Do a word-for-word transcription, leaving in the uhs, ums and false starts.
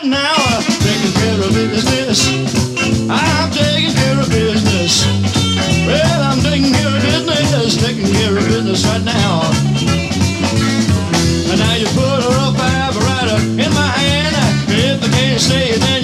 right now. Uh, taking care of business. I'm taking care of business. Well, I'm taking care of business, taking care of business right now. And now you put a rough vibe right in my hand. If I can't say it, then